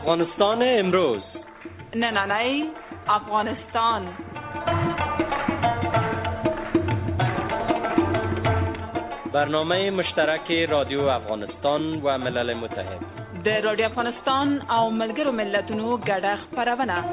افغانستان امروز. نه افغانستان. برنامه مشترک رادیو افغانستان و ملل متحد د رادیو افغانستان او ملګرو ملتونو ګډه خپرونه.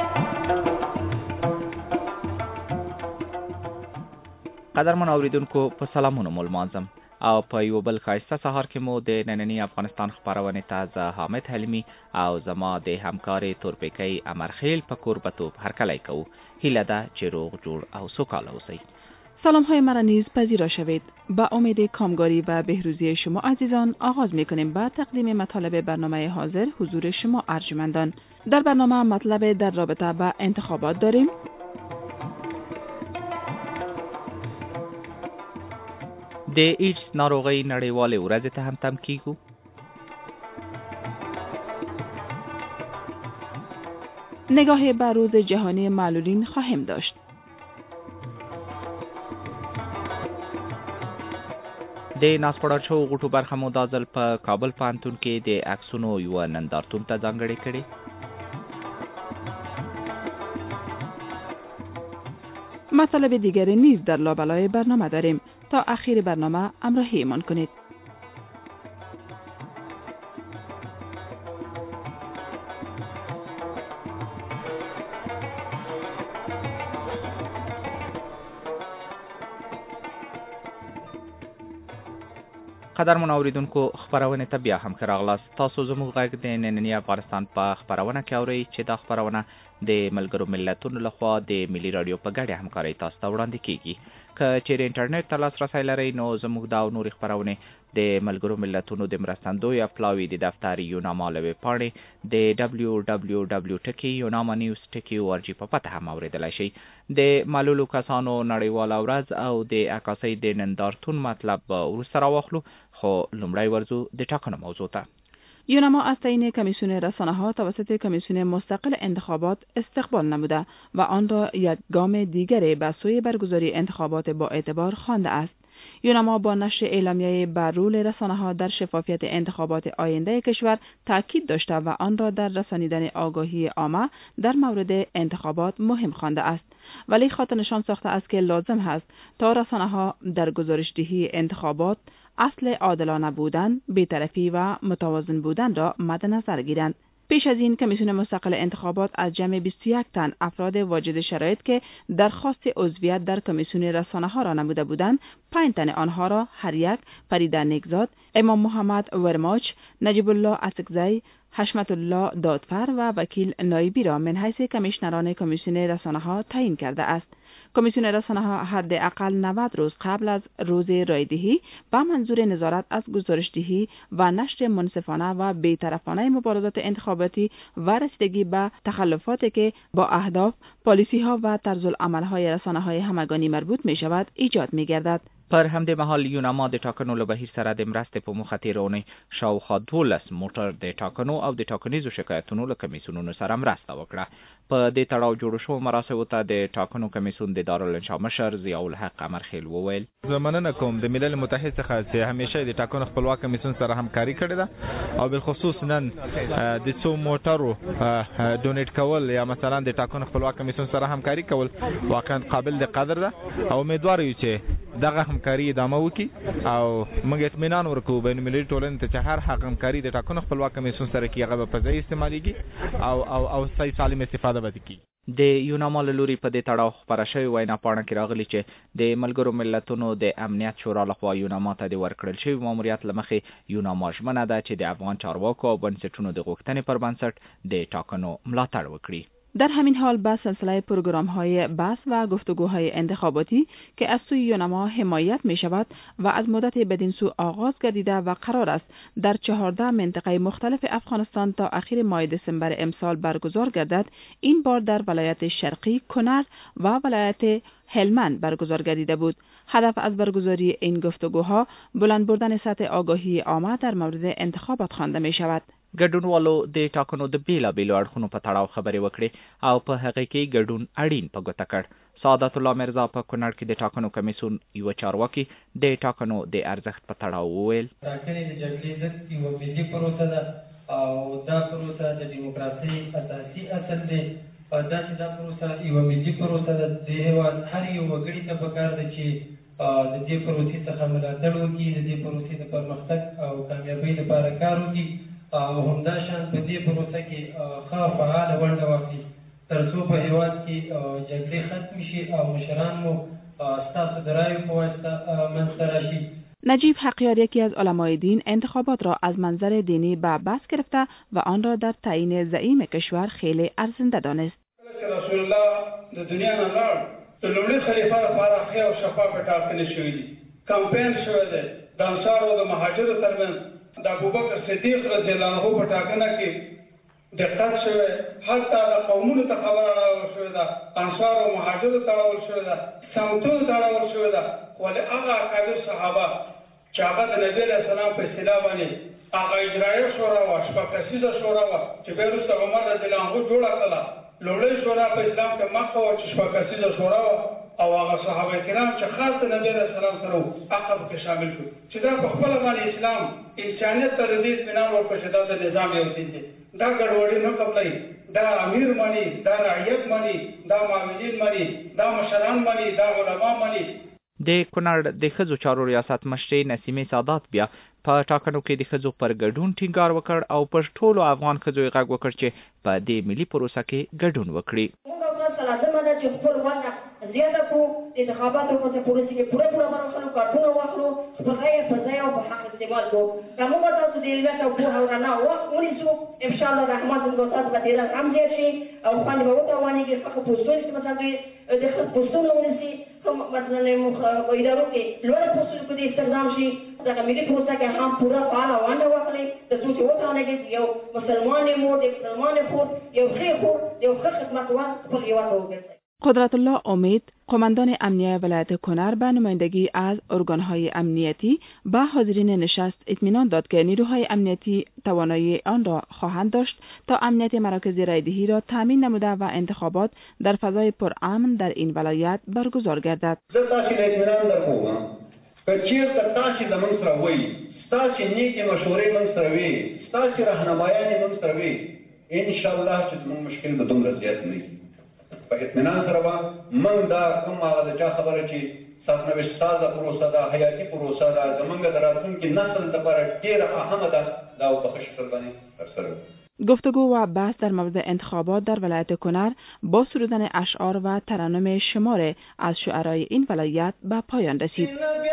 قدرمن اوریدونکو په سلامونو مول مانځم او په یو بل ښایسته سهار کې مو د نننی افغانستان خپرونې ته زه حامد حلیمي او زما د همکارې تورپیکۍ امرخیل په کوربتوب هرکلی کوو. هیله ده چې روغ جوړ او سوکاله اوسئ. سلام های مرا نیز پذیرا شوید. با امید کامگاری و بهروزی شما عزیزان آغاز میکنیم با تقدیم مطالب برنامه حاضر حضور شما ارجمندان. در برنامه مطلب در رابطه با انتخابات داریم. د ایډز ناروغۍ نړیوالې ورځې ته هم تم کیږو. نگاه به روز جهانی معلولین خواهیم داشت. د ناسپړل شوو غوټو برخه مو دا ځل په کابل پوهنتون کې د عکسونو یوه نندارتون ته ځانګړې کړې. مطالب دیگری نیز در لابلای برنامه داریم. تا اخیر برنامه همراهی ایمان کنید. قدرمن اوریدونکو خبرونه ته بیا هم راغلاست. تاسو زموږ غږ د نننی افغانستان په خبرونه کې اورئ چې دا خبرونه د ملګرو ملتونو لخوا د ملي رادیو په ګډه همکارۍ تاسو ته وړاندې کیږي. که چیرې انټرنیټ ته لاسرسی لرئ نو زموږ دا او نورې خبرونه د ملګرو ملتونو د مرستندوی افلاوي د دفتر یوناما له ویبپاڼې د www.unamanews.org په پته هم اورېدلی شئ. د معلولو کسانو نړیواله ورځ او د عکاسۍ د نندارتون مطلب وروسته راواخلو، خو لومړی ورځو د ټاکنو موضوع ته. یوناما از تعیین کمیسیون رسانه‌ها توسط کمیسیون مستقل انتخابات استقبال نموده و آن را یک گام دیگری به سوی برگزاری انتخابات با اعتبار خوانده است. یوناما با نشر اعلامیه بر رول رسانه‌ها در شفافیت انتخابات آینده کشور تاکید داشته و آن را در رسانیدن آگاهی عامه در مورد انتخابات مهم خوانده است. ولی خاطر نشان ساخته است که لازم است تا رسانه‌ها در گزارشدهی انتخابات اصل عادلانه بودن، بی‌طرفی و متوازن بودن را مد نظر گیرند. پیش از این کمیسیون مستقل انتخابات از جمع 21 تن افراد واجد شرایط که درخواست عضویت در کمیسیون رسانه‌ها را نموده بودند، 5 تن آنها را هر یک فریده نیکزاد، امام محمد ورماچ، نجیب الله اسکزی، حشمت الله دادفر و وکیل نایبی را من حیث کمیشنران کمیسیون رسانه‌ها تعیین کرده است. کمیسیون رسانه‌ها حداقل 90 روز قبل از روز رایدهی با منظور نظارت از گزارشدهی و نشر منصفانه و بی‌طرفانه مبارزات انتخاباتی و رسیدگی به تخلفاتی که با اهداف، پالیسی‌ها و طرزالعمل‌های رسانه‌های همگانی مربوط می‌شود ایجاد می‌گردد. پر همدې مهال یوناما د ټاکنو له بهیر سره د مرستې په موخه تېرونې شاوخوا 12 موټر د ټاکنو او د ټاکنیزو شکایتونو له کمیسیونونو سره مرسته وکړه. په دې تړاو جوړو شوو مراسمو ته د ټاکنو کمیسیون د دارالانشا مشر ضیاءالحق امرخیل وویل: زه مننه کوم د ملل متحد څخه چې همیشه د ټاکنو خپلواک کمیسیون سره همکاري کړې ده او بالخصوص نن د څو موټرو ډونیټ کول یا مثلا د ټاکنو خپلواک کمیسیون سره همکاري کول واقعا قابل د قدر ده او امیدوار یو چې دغه همکاري ادامه وکړي او موږ اطمینان ورکوو بین المللي ټولنې ته چې هر همکاري د ټاکنو خپلواک کمیسیون سره کیږي هغه په ځای استعمالېږي او صحیح سالم استفاده به کیږي. د یوناما له لوري په دې تړاو خپره شوې وینا پاڼه کې راغلي چې د ملګرو ملتونو د امنیت شورا لخوا یوناما ته د ورکړل شوي ماموریت له مخې یوناما ژمنه ده چې د افغان چارواکو او بنسټونو د غوښتنې پر بنسټ د ټاکنو ملاتړ وکړي. در همین حال با سلسله پروگرام‌های بحث و گفتگوهای انتخاباتی که از سوی یوناما حمایت می‌شود و از مدت بدین سو آغاز گردیده و قرار است در 14 منطقه مختلف افغانستان تا اخیر ماه دسامبر امسال برگزار گردد، این بار در ولایت شرقی کنر و ولایت هلمند برگزار گردیده بود. هدف از برگزاری این گفتگوها بلند بردن سطح آگاهی عامه در مورد انتخابات خوانده می‌شود. ګډونوالو د ټاکنو د بیلابیلو اړخونو په تړاو خبرې وکړې او په هغه کې ګډون اړین په ګوته کړ. سعادت الله مرزا په کونړ کې د ټاکنو کمیسیون یو چارواکي د ټاکنو د ارزښت په تړاو وویل: ټاکنې د جګړې ضد یوه ملي پروسه ده او دا پروسه د دیموکراسۍ اساسي اصل دی. داسې دا پروسه یوه ملي پروسه ده. د هېواد هر یو وګړي ته پکار ده چې د دې پروسې څخه ملاتړ وکړي، د دې پروسې د پرمختګ او کامیابۍ لپاره کار وکړي او همداشان په دې پروسه کې ښه فعاله ونډه واخلي تر څو په هېواد کې جګړې ختمې شي او مشران مو ستاسو د رایو په واسطه منځته راشي. نجیب حقیار یکی از علمای دین انتخابات را از منظر دینی به بس گرفته و آن را در تعیین زعیم کشور خیلی ارزنده دانست. رسول الله د دنیا نه لاړ، د لومړي خلیفه لپاره ښې او شفافه ټاکنې شوې دي. کمپین شوی دی د انصارو او د مهاجرو ترمنځ. د ابوبکر صدیق رضی الله عنه په ټاکنه کې دقت شوی، حتی د قومونو ته خبره راوړل شوې ده، انصارو او مهاجرو ته راوړل شوې ده، سمتونو ته راوړل شوې ده. ولې هغه اکابر صحابه چې هغه د نبي علیه السلام په اصطلاح باندې هغه اجرایه شورا وه، شپږ کسیزه شورا وه چې بیا وروسته عمر رضی الله عنه جوړه کړله. لومړۍ شورا په اسلام کې مخکې وه چې شپږ کسیزه شورا وه او هغه صحابه کرام چې خاص د نبي علیه السلام سره وو هغه پکې شامل شو چې دا په خپله باندې اسلام انسانیت ته د دې اطمینان ورکړ چې دا د نظام یو دین دی. دا ګډوډي نه قبلوي، دا امیر مني، دا رعیت مني، دا معاونین مني، دا مشران مني، دا علما مني. د کونړ د ښځو چارو ریاست مشرې نسیمې سادات بیا په ټاکنو کې د ښځو پر ګډون ټینګار وکړ او پر ټولو افغان ښځو یې غږ وکړ چې په دې ملي پروسه کې ګډون وکړي. لازمه ده چې خپل ونډه زیاته کړو، د انتخاباتو په پروسه کې پوره برخه واخلو، کارتونه واخلو، خپل رایې په ځای او په حق استعمال کړو. که موږ تاسو د علمیت او پوهه او رڼا وخت ونیسو، انشاءالله رحمت زموږ تاسو به ډېر هم زیات شي او خوند به وتوانېږي. ښه پوسټونه چې مثلا دوی د ښه پوسټونه ونیسي، مثلا په ادارو کې لوړه پوسټونه په دې استخدام شي، دغه ملي پروسه کې هم پوره فعاله ونډه واخلي تر څو چې وتوانېږي یو مسلمان مور، د مسلمان خور، یو ښې خور، یو ښه خدمتوار خپل هېواد ته وګرځوي. قدرت الله امید قماندان امنیه ولایت کنر به نمایندگی از ارگانهای امنیتی به حاضرین نشست اطمینان داد که نیروهای امنیتی توانایی آن را خواهند داشت تا امنیت مراکز رایدهی را تامین نموده و انتخابات در فضای پرامن در این ولایت برگزار گردد. زه تاسو له اطمینان درکوم که چیرته تاسو زموږ سره وئ، ستاسو نیکې مشورې موږ سره وي، ستاسو راهنمایانې موږ سره وي، انشاءالله چې زموږ مشکل به دومره زیات نه وي. په اطمینان سره به موږ دا کوم هغه د چا خبره چې سرنوشت سازه پروسه ده، حیاتي پروسه ده، زموږ د راتلونکي نسل لپاره ډېره اهمه ده، دا په ښه شکل باندې ترسره کړو. گفتگو و بحث در مورد انتخابات در ولایت کنر با سرودن اشعار و ترانم شمار از شعرای این ولایت به پایان رسید.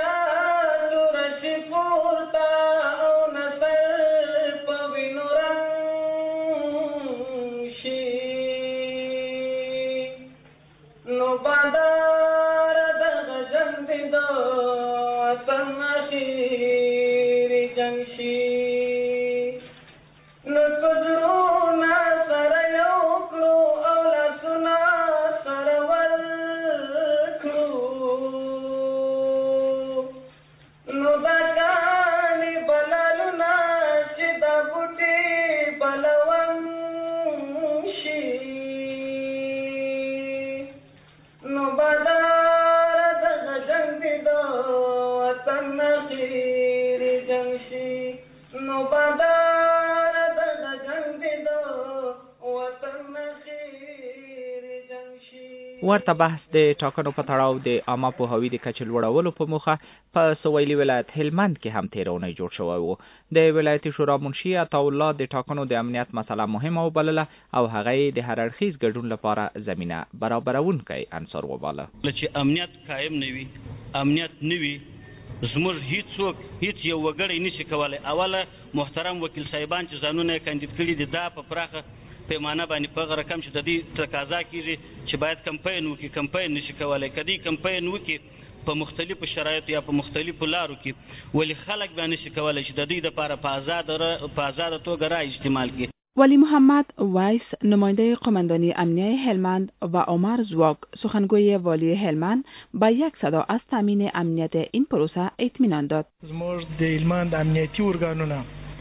ورته بحث د ټاکنو په تړاو د عامه پوهاوي د کچې لوړولو په موخه په سویلي ولایت هلمند کې هم تېرونی جوړ شوی و. د ولایتي شورا منشي عطاالله د ټاکنو د امنیت مسله مهمه وبلله او هغه یې د هر اړخیز ګډون لپاره زمینه برابرونکی عنصر وباله. چې امنیت قایم نه وي، امنیت نه وي، زموږ هیڅوک هیڅ یو وګړی نشي کولی. اوله محترم وکیل صاحبان چې ځانونه یې کاندید کړي دي، دا په پراخه پیمانه باندې په هغه رقم چې د دې تقاضا کېږي چې باید کمپاین وکړي، کمپاین نشي کولی. که دې کمپاین وکړي په مختلفو شرایطو یا په مختلفو لارو کې، ولې خلک بیا نشي کولی چې د دې دپاره په آزاده توګه رای استعمال کړي. ولی محمد ویس نماینده قماندانی امنیه هلمند و عمر زواگ سخنگوی والی هلمند با یک صدا از تامین امنیت این پروسه اطمینان داد. زموږ د هلمند امنیتي ارګانونه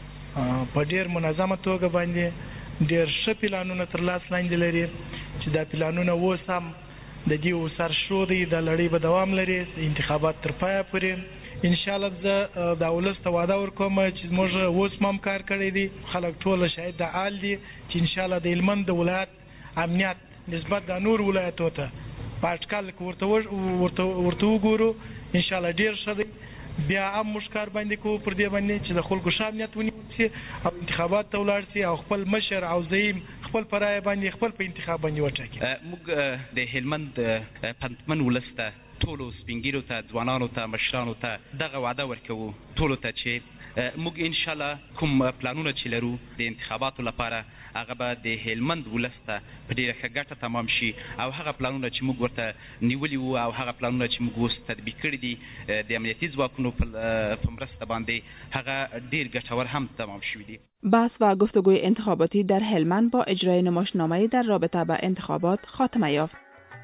په ډیر منظمه توګه باندې ډیر ښه پلانونه تر لاس لاندې لري چې دا پلانونه اوس هم د دې سرشو دی، د لړۍ به دوام لري، انتخابات تر پایه پورې ان شاء الله زه د ولس ته وعده ورکوم چې موږ اوس هم کار کړی دی، خلک ټول شاید د حال دي چې ان شاء الله د هلمند د ولایت امنیت نسبت د نور ولایتو ته په اټکل ورته وګورو ان شاء الله ډیر ښه دی. بیا هم موږ کار باندې کوو پر دې باندې چې د خلکو ښه امنیت ونیول شي او انتخابات ته ولاړ شي او خپل مشر او زعیم خپل په رایه باندې خپل په انتخاب باندې وټاکي. موږ د هلمند پنتمن ولس ته ټولو سپین ږیرو ته ځوانانو ته مشرانو ته دغه وعده ورکوو ټولو ته چې موږ ان شاء الله کوم پلانونه چې لرو د انتخاباتو لپاره هغه به د هلمند ولس ته په ډېره ښه ګټه تمام شي او هغه پلانونه چې موږ ورته نیولي وو او هغه پلانونه چې موږ اوس تطبیق کړي دي د امنیتي ځواکونو په مرسته باندې هغه ډېر ګټور هم تمام شوي دي. بحث و گفتگوی انتخاباتی در هلمند با اجرای نمایشنامه‌ای در رابطه با انتخابات خاتمه یافت.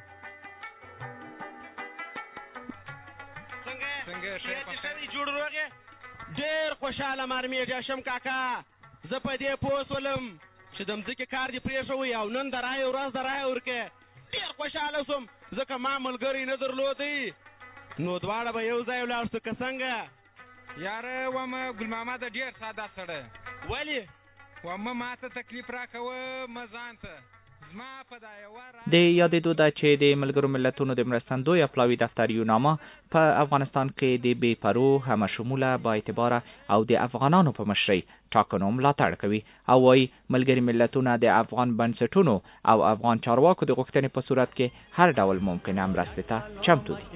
ډېر خوشحاله مرمیږه شم کاکا، زه په دې پوه شولم چې د مځکې کار دې پرېښوی او نن د رایې ورځ د رایې ورکې. ډېر خوشحاله شوم ځکه ما ملګری نه درلودی، نو دواړه به یو ځای ولاړ شو که څنګه؟ یاره ومه ګل محمده ډېر ساده سړی. ولې؟ ومه ماته تکلیف راکوه مه ځان ته. د یادېدو ده چې د ملګرو ملتونو د مرستندوی پلاوي دفتر یوناما په افغانستان کې د بې پرو همه شموله با اعتباره او د افغانانو په مشرۍ ټاکنو ملاتړ کوي او وايي ملګري ملتونه د افغان بنسټونو او افغان چارواکو د غوښتنې په صورت کې هر ډول ممکنه مرستې ته چمتو دي.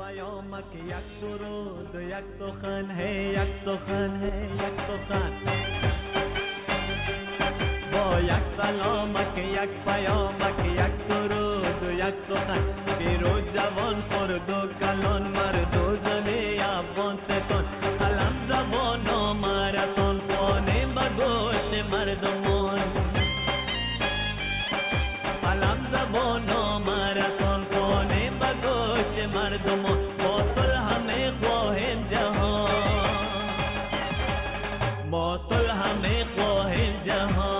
یک سلامک یک پیامک یک درود و یک سخن پیروز جوان خرد و کلان مرد و زن افغان ستان قلم زبان و ماراتون خانه به گوش مردمان قلم زبان و ماراتون خانه به گوش مردمان با صلح همه خواهیم جهان با صلح همه خواهیم جهان.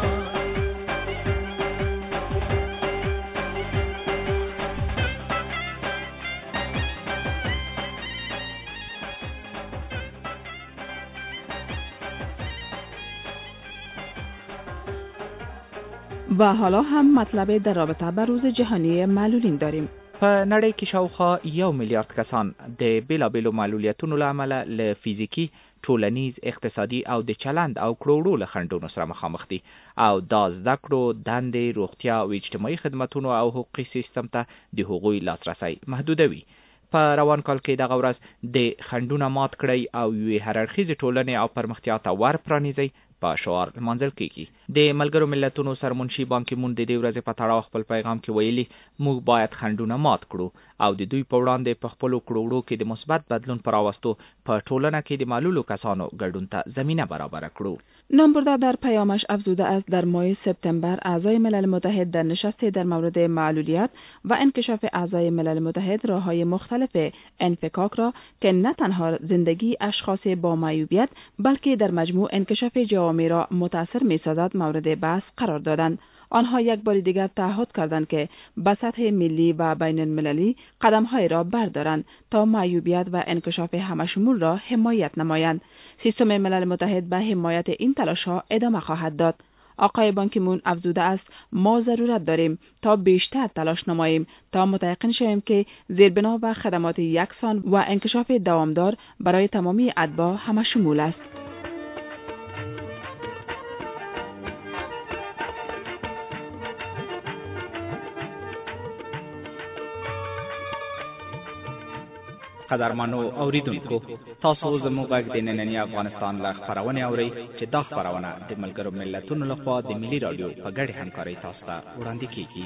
و حالا هم مطلب در رابطه با روز جهانی معلولین داریم. په نړۍ کې شاوخوا 1 میلیارد کسان د بیلابیلو معلولیتونو له امله له فیزیکي، ټولنیز، اقتصادي او د چلند او کړوړو له خنډونو سره مخامخ دي او دا زده کړو، دندې، روغتیا او اجتماعي خدمتونو او حقوقي سیستم ته د هغوی لاسرسی محدودوي. په روان کال کې دغه ورځ د خنډونه مات کړئ او یوې هررخیزې ټولنې او پرمختیا ته ور پرانیزئ په شعار لمانځل کېږي. د ملګرو ملتونو سرمنشي بان کی مون د دې ورځې په تړاو خپل پیغام کې ویلي موږ باید خنډونه مات کړو او د دوی په وړاندې په خپلو کړوړو کې د مثبت بدلون پر راوستو په ټولنه کې د معلولو کسانو ګډون ته زمینه برابر کړو. نامبردار در پیامش افزوده است در ماه سپتامبر اعضای ملل متحد در نشست در مورد معلولیت و انکشاف اعضای ملل متحد راههای مختلف انفکاک را که نه تنها زندگی اشخاص با معیوبیت بلکه در مجموع انکشاف جوامع را متاثر می‌سازد مورد بحث قرار دادند. آنها یک بار دیگر تعهد کردند که به سطح ملی و بین المللی قدم‌های را بردارند تا معیوبیت و انکشاف همشمول را حمایت نمایند. سیستم ملل متحد به حمایت این تلاش‌ها ادامه خواهد داد. آقای بان کی مون افزوده است ما ضرورت داریم تا بیشتر تلاش نماییم تا متيقن شویم که زیربنا و خدمات یکسان و انکشاف دوامدار برای تمامی اتباع همشمول است. قدرمنو اوریدونکو تاسو زموږ غږ د نننی افغانستان له خبرونه اورئ چې دا خبرونه د ملګرو ملتونو لخوا د ملي رادیو په ګډه همکارۍ تاسو ته وړاندې کیږي.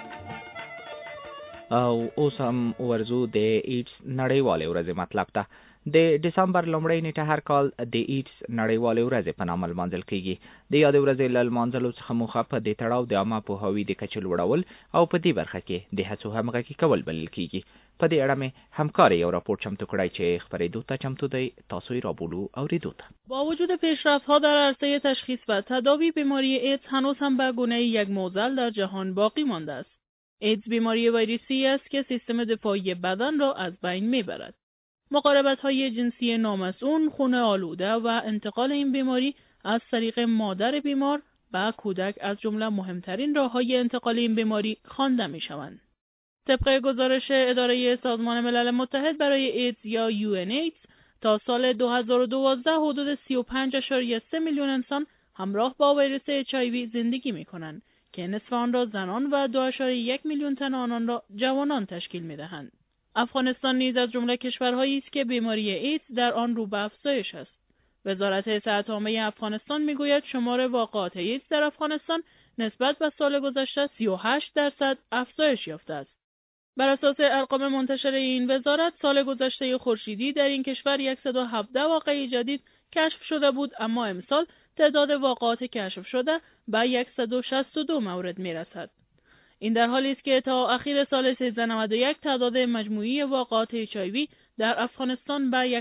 او اوس هم ورزو د ایډز نړیوالې ورځې مطلب ته. د دسمبر لومړۍ نیټه هر کال د ایډز نړیوالې ورځې په نامه لمانځل کیږي. د یادې ورځې له لمانځلو څخه موخه په دې تړاو د عامه پوهاوي د کچې لوړول او په دې برخه کې د هڅو همغږي کول بلل کیږي. په دې اړه مې همکار یو راپور چمتو کړی چې خپرېدو ته چمتو دی. تاسو یې رابولو اوریدو ته. با وجود پیشرفت‌ها در عرصه تشخیص و تداوی بیماری ایدز هنوز هم به گونه یک معضل در جهان باقی مانده است. ایدز بیماری ویروسی است که سیستم دفاعی بدن را از بین میبرد. مقاربت‌های جنسی نامسئول، خون آلوده و انتقال این بیماری از طریق مادر بیمار و کودک از جمله مهمترین راه‌های انتقال این بیماری خوانده می‌شوند. طبق گزارش اداره سازمان ملل متحد برای ایدز یا UNAIDS تا سال 2012 حدود 35.3 میلیون انسان همراه با ویروس HIV زندگی می‌کنند که نصف آن را زنان و 2.1 میلیون تن آنان را جوانان تشکیل می‌دهند. افغانستان نیز از جمله کشورهایی است که بیماری ایدز در آن رو به افزایش است. وزارت صحت عامه افغانستان میگوید شمار واقعات ایدز در افغانستان نسبت به سال گذشته 38% افزایش یافته است. بر اساس ارقام منتشر این وزارت سال گذشته خورشیدی در این کشور 117 واقعه جدید کشف شده بود، اما امسال تعداد واقعات کشف شده به 162 مورد میرسد. این در حالی است که تا اخیر سال 1391 تعداد مجموعی واقعات HIV در افغانستان به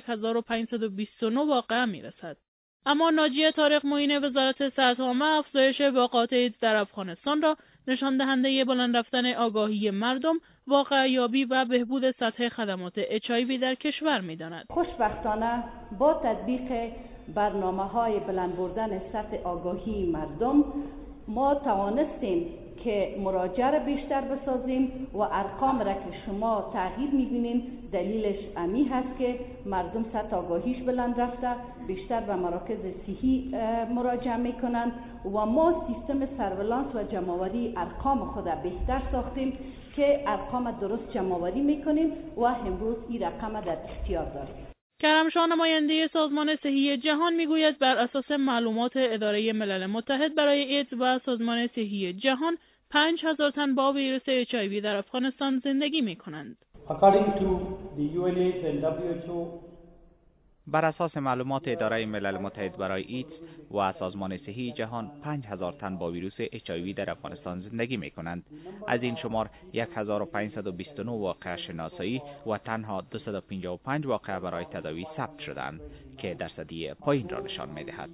1529 واقعه میرسد. اما ناجیه طارق معین وزارت صحت عامه افزایش واقعات ایدز در افغانستان را نشان دهنده بلند رفتن آگاهی مردم، واقعه یابی و بهبود سطح خدمات HIV در کشور می‌داند. خوشبختانه با تطبیق برنامه‌های بلند بردن سطح آگاهی مردم ما توانستیم که مراجعه را بیشتر بسازیم و ارقام را که شما تغییر می‌بینید دلیلش امی هست که مردم سطح آگاهیش بلند رفته، بیشتر به مراکز صحی مراجعه میکنند و ما سیستم سرولانس و جمع‌آوری ارقام خود بهتر ساختیم که ارقام درست جمع‌آوری میکنیم و امروز این رقم در اختیار داریم. کرمشاه نماینده سازمان صحی جهان میگوید بر اساس معلومات اداره ملل متحد برای ایدز و سازمان صحی جهان 5000 تن با ویروس HIV در افغانستان زندگی میکنند. بر اساس معلومات اداره ملل متحد برای ایدز و سازمان صحی جهان 5000 تن با ویروس HIV در افغانستان زندگی می‌کنند. از این شمار 1529 واقعه شناسایی و تنها 255 واقعه برای تداوی ثبت شدند که درصدی پایین را نشان می‌دهد.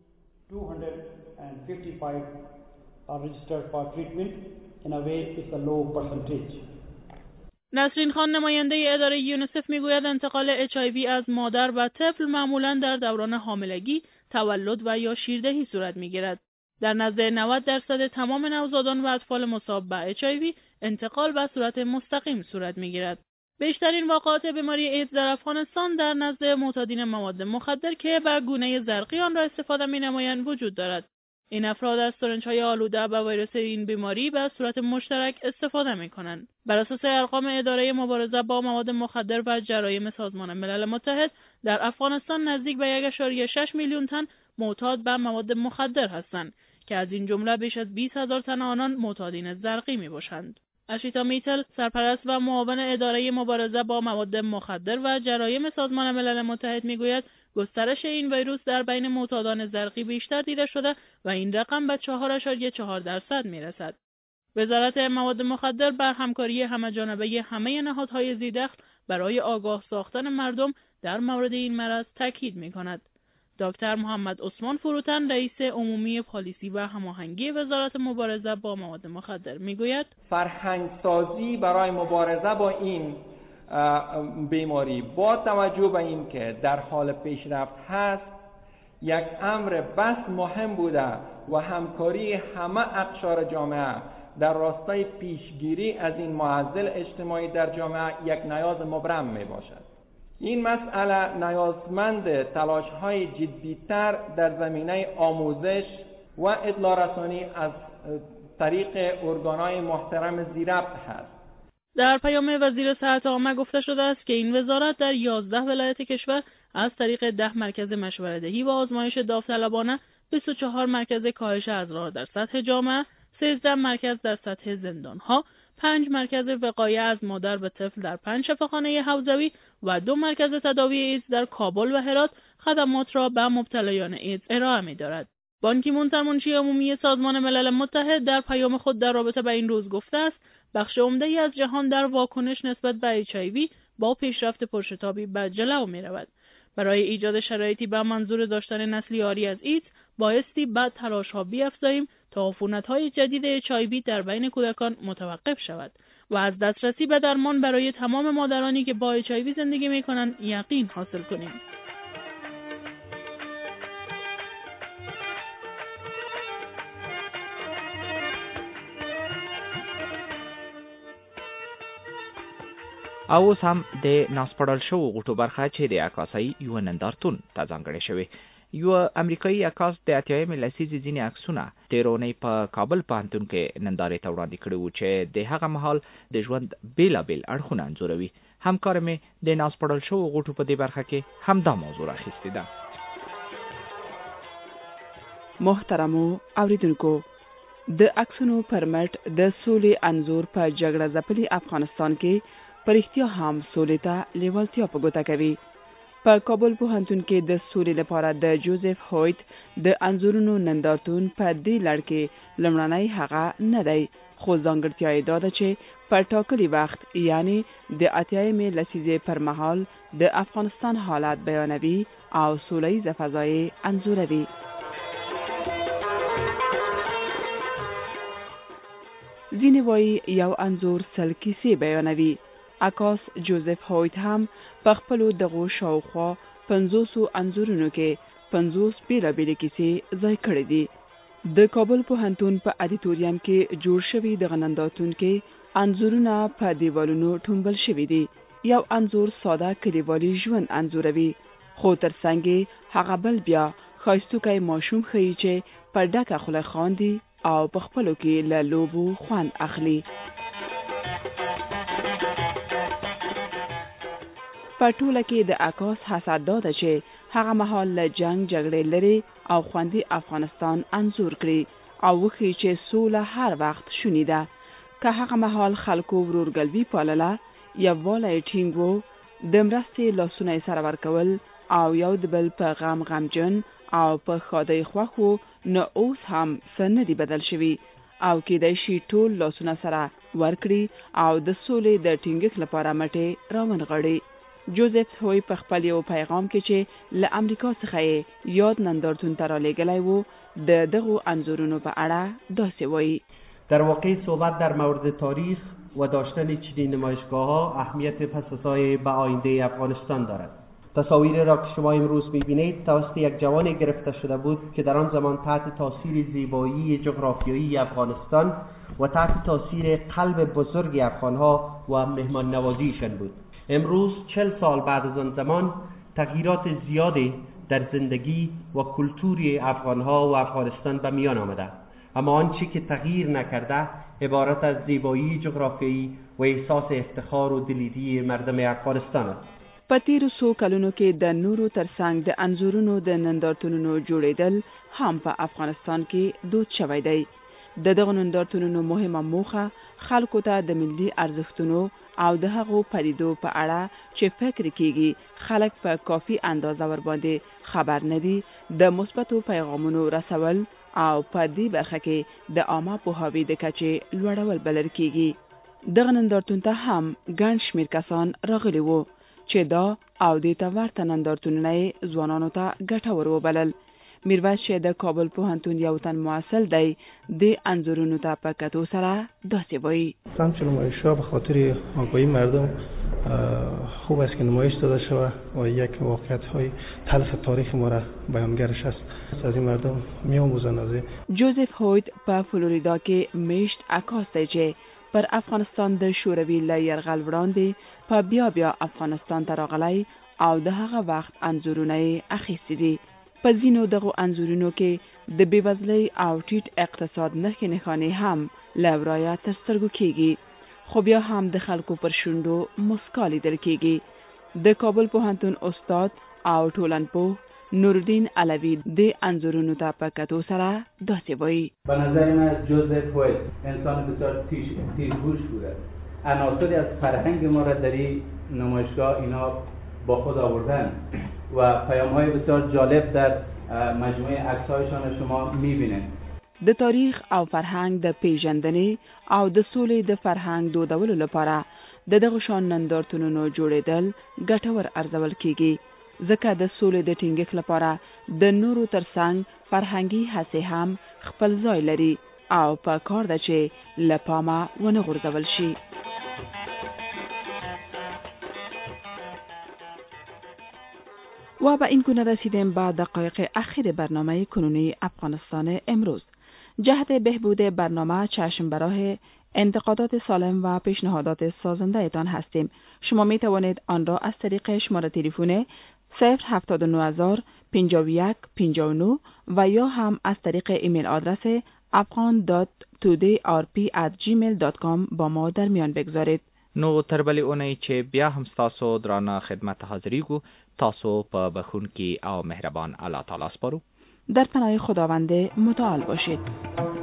255 are registered for treatment. In a way it's a low percentage. نسرین خان نماینده اداره یونیسف میگوید انتقال HIV از مادر و طفل معمولاً در دوران حاملگی، تولد و یا شیردهی صورت میگیرد. در نزد 90% تمام نوزادان و اطفال مصاب به HIV انتقال به صورت مستقیم صورت میگیرد. بیشترین واقعات بیماری ایدز در افغانستان در نزد معتادین مواد مخدر که بر گونه زرقی آن را استفاده می‌نمایند وجود دارد. این افراد از سرنج‌های آلوده به ویروس این بیماری به صورت مشترک استفاده می‌کنند. بر اساس ارقام اداره مبارزه با مواد مخدر و جرایم سازمان ملل متحد در افغانستان نزدیک به 1.6 میلیون تن معتاد به مواد مخدر هستند که از این جمله بیش از 20,000 تن آنان معتادین زرقی میباشند. اشیتا میتل، سرپرست و معاون اداره مبارزه با مواد مخدر و جرایم سازمان ملل متحد میگوید گسترش این ویروس در بین معتادان زرقی بیشتر دیده شده و این رقم به 4.4% میرسد. وزارت مواد مخدر بر همکاری همه‌جانبه همه نهادهای ذی‌دخل برای آگاه ساختن مردم در مورد این مرض تاکید می‌کند. دکتر محمد عثمان فروتن، رئیس عمومی پالیسی و هماهنگی وزارت مبارزه با مواد مخدر میگوید فرهنگ سازی برای مبارزه با این بیماری با توجه به این که در حال پیشرفت هست یک امر بس مهم بوده و همکاری همه اقشار جامعه در راستای پیشگیری از این معضل اجتماعی در جامعه یک نیاز مبرم می باشد. این مسئله نیازمند تلاش‌های جدی‌تر در زمینه آموزش و اطلاع رسانی از طریق ارگان‌های محترم ذی‌ربط هست. در پیام وزیر صحت عامه گفته شده است که این وزارت در 11 ولایت کشور از طریق 10 مرکز مشوره‌دهی و آزمایش داوطلبانه، 24 مرکز کاهش اضرار در سطح جامعه، 13 مرکز در سطح زندان‌ها، 5 مرکز وقایه از مادر به طفل در 5 شفاخانه حوزوی و 2 مرکز تداوی ایدز در کابل و هرات خدمات را به مبتلایان ایدز ارائه می‌دارد. بان کی مون منشی عمومی سازمان ملل متحد در پیام خود در رابطه با این روز گفته است بخش عمده‌ای از جهان در واکنش نسبت به HIV با پیشرفت پرشتابی به جلو می‌رود. برای ایجاد شرایطی به منظور داشتن نسلی عاری از ایدز بایستی بعد تلاش‌ها بیفزاییم تا عفونت‌های جدید HIV در بین کودکان متوقف شود و از دسترسی به درمان برای تمام مادرانی که با HIV زندگی می‌کنند یقین حاصل کنیم. او اوس هم د ناسپړل شوو غوټو برخه چې د عکاسۍ یو نندارتون ته ځانګړې شوې. یو امریکایي عکاس د 80مې لسیزې ځینې عکسونه تېره اونۍ په کابل پوهنتون کې نندارې ته وړاندې کړي وو چې د هغه مهال د ژوند بېلابېل اړخونه انځوروي. همکار مې د ناسپړل شوو غوټو په دې برخه کې همدا موضوع راخیستې ده. محترمو اوریدونکو، د عکسونو پر مټ د سولې انځور په جګړه ځپلي افغانستان کې پرختیا هم سولې ته لیوالتیا په ګوته کوي. په کابل پوهنتون کې د سولې لپاره د جوزف هویت د انځورونو نندارتون په دې لړ کې لومړنی هغه نه دی، خو ځانګړتیا یې دا ده چې په ټاکلي وخت یعنی د 80مې لسیزې پر مهال د افغانستان حالت بیانوي او سولیزه فضا یې انځوروي. ځینې وایي یو انځور 100 کیسې بیانوي. عکاس جوزف هویت هم په خپلو دغو شاوخوا 500 انځورونو کې 50 بیلابیلې کیسې ځای کړې دي. د کابل پوهنتون په ادیتوریم کې جوړ شوي دغه نندارتون کې انځورونه په دیوالونو ټومبل شوي دي. یو انځور ساده کلیوالي ژوند انځوروي، خو تر څنګ هغه بل بیا ښایستوکی ماشوم ښیي چې په ډکه خوله خاندي او په خپلو کې له لوبو خوند اخلي. په ټوله کې د عکاس حسد دا ده چې هغه مهال له جنگ جګړې لري او خوندي افغانستان انځور کړي او وښیي چې سوله هر وخت شونې ده. که هغه مهال خلکو ورورګلوي پالله، یووالی ټینګ و، د مرستې لاسونه یې سره ورکول او یو د بل په غم غمجن او په ښادۍ خوښ و، نو اوس هم څه نه دي بدل شوي او کېدای شي ټول لاسونه سره ورکړي او د سولې د ټینګښت لپاره مټې راونغاړي. جوزف هوی په خپل یو پیغام کې چې له امریکا څخه یې یاد نندارتون ته رالیږلی و د دغو انځورونو په اړه داسې وایي: در واقع صحبت در مورد تاریخ و داشتن چنین نمایشگاه‌ها اهمیت پس‌ازای به آینده افغانستان دارد. تصاویری را که شما امروز می‌بینید توسط یک جوانی گرفته شده بود که در آن زمان تحت تاثیر زیبایی جغرافیایی افغانستان و تحت تاثیر قلب بزرگ افغان‌ها و مهمان نوازیشان بود. امروز 40 سال بعد از آن زمان تغییرات زیادی در زندگی و کلتوری افغان‌ها و افغانستان به میان آمده، اما آنچه که تغییر نکرده عبارت از زیبایی جغرافیایی و احساس افتخار و دلیری مردم افغانستان است. په تیرو څو کلونو کې د نورو ترڅنګ د انځورونو د نندارتونونو جوړېدل هم په افغانستان کې دود شوی دی. د دغو نندارتونونو مهمه موخه خلکو ته د ملي ارزښتونو او د هغو پدیدو په اړه چې فکر کیږي خلک په کافي اندازه ورباندې خبر نه دي د مثبتو پیغامونو رسول او په دې برخه کې د عامه پوهاوي د کچې لوړول بلل کیږي. دغه نندارتون ته هم ګڼ شمېر کسان راغلي وو چې دا او دې ته ورته نندارتونونه یې ځوانانو ته ګټور وبلل. میرویس چې د کابل پوهنتون یو تن محصل دی د انځورونو ته په کتو سره داسې وایي: همچنین نمایش‌ها به خاطر آگاهی مردم خوب است که نمایش داده شود و یک واقعیت‌های تلخ تاریخ ما را بیانگرش است. از این مردم می‌آموزند. از جوزف هویت په فلوریدا کې میشت عکاس دی چې پر افغانستان د شوروي له یرغل وړاندې په بیا افغانستان ته راغلی او د هغه وخت انځورونه یې اخیستي دي. په ځینو دغو انځورونو کې د بېوزلۍ او ټیټ اقتصاد نښې نښانې هم له ورایه تر سترګو کېږي، خو بیا هم د خلکو پر شونډو مسکا لیدل کېږي. د کابل پوهنتون استاد او ټولنپوه نورالدین علوی د انځورونو ته په کتو سره داسې وایي: به نظر من جوزف ویل انسان بسیار تیزهوش بوده. عناصری از فرهنگ ما را در این نمایشگاه اینا با خود آوردن و پیام‌های بسیار جالب در مجموعه عکس‌هایشان شما می‌بینید. د تاریخ او فرهنګ د پیژندنې او د سولې د فرهنګ دودولو لپاره د دغه شان نندارتونونو جوړېدل ګټور ارزول کیږي، ځکه د سولې د ټینګښت لپاره د نورو ترڅنګ فرهنګي هڅې هم خپل ځای لري او په کار ده چې له پامه ونه غورځول شي. و به این گونه رسیدیم به دقایق اخیر برنامه کنونی افغانستان امروز. جهت بهبود برنامه چشم به راه انتقادات سالم و پیشنهادات سازنده تان هستیم. شما می توانید آن را از طریق شماره تلفن 079 51 59 و یا هم از طریق ایمیل آدرس afghan.todayrp@gmail.com با ما در میان بگذارید. نو تر بلې اونۍ چې بیا هم ستاسو درانه خدمت حاضریږو، تاسو په بخښونکي او مهربان الله تعالی سپارو. در پناه خداوند متعال باشید.